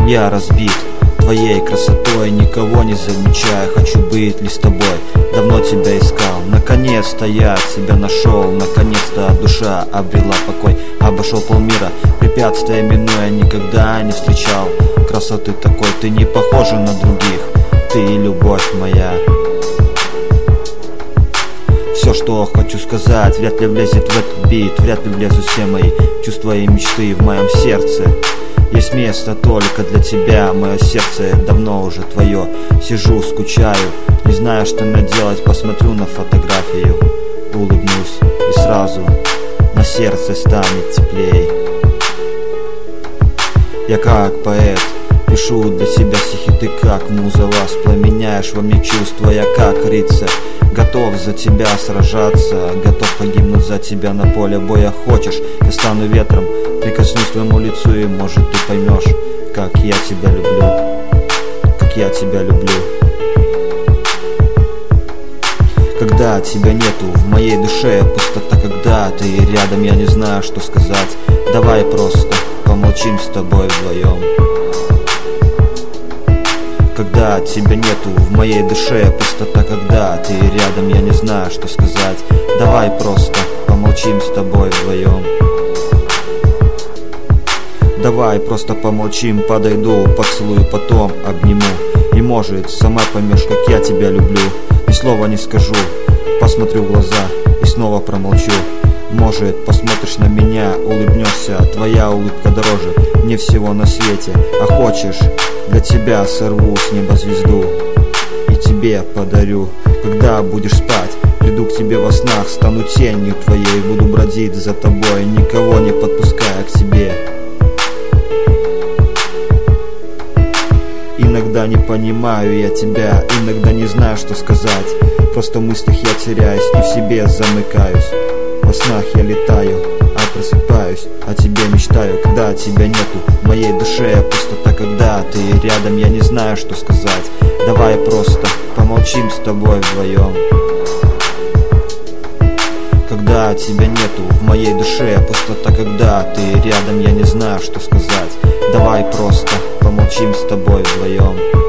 Я разбит твоей красотой, никого не замечая, хочу быть лишь с тобой. Давно тебя искал, наконец-то я тебя нашел. Наконец-то душа обрела покой. Обошел полмира, препятствия минуя, никогда не встречал красоты такой. Ты не похожа на других, ты любовь моя. Все, что хочу сказать, вряд ли влезет в этот бит, вряд ли влезут все мои чувства и мечты в моем сердце. Есть место только для тебя, мое сердце давно уже твое. Сижу, скучаю, не знаю, что мне делать, посмотрю на фотографию, улыбнусь и сразу на сердце станет теплей. Я как поэт пишу для тебя стихи, ты как муза, воспламеняешь во мне чувства. Я как рыцарь, готов за тебя сражаться, готов погибнуть за тебя на поле боя. Хочешь, я стану ветром, прикоснусь к твоему лицу, и может ты поймешь, как я тебя люблю, как я тебя люблю. Когда тебя нету, в моей душе пустота. Когда ты рядом, я не знаю, что сказать. Давай просто помолчим с тобой вдвоем. Когда тебя нету, в моей душе пустота. Когда ты рядом, я не знаю, что сказать. Давай просто помолчим с тобой вдвоем. Давай просто помолчим, подойду, поцелую, потом обниму. И может, сама поймешь, как я тебя люблю. Ни слова не скажу, посмотрю в глаза и снова промолчу. Может, посмотришь на меня, улыбнешься, твоя улыбка дороже мне всего на свете. А хочешь, для тебя сорву с неба звезду и тебе подарю. Когда будешь спать, приду к тебе во снах, стану тенью твоей, буду бродить за тобой, никого не подпуская к себе. Иногда не понимаю я тебя, иногда не знаю, что сказать. Просто в мыслях я теряюсь и в себе замыкаюсь. Во снах я летаю, а просыпаюсь, о тебе мечтаю. Когда тебя нету, в моей душе пустота. Когда ты рядом, я не знаю, что сказать. Давай просто помолчим с тобой вдвоем. Когда тебя нету, в моей душе пустота. Когда ты рядом, я не знаю, что сказать. Давай просто помолчим с тобой вдвоем.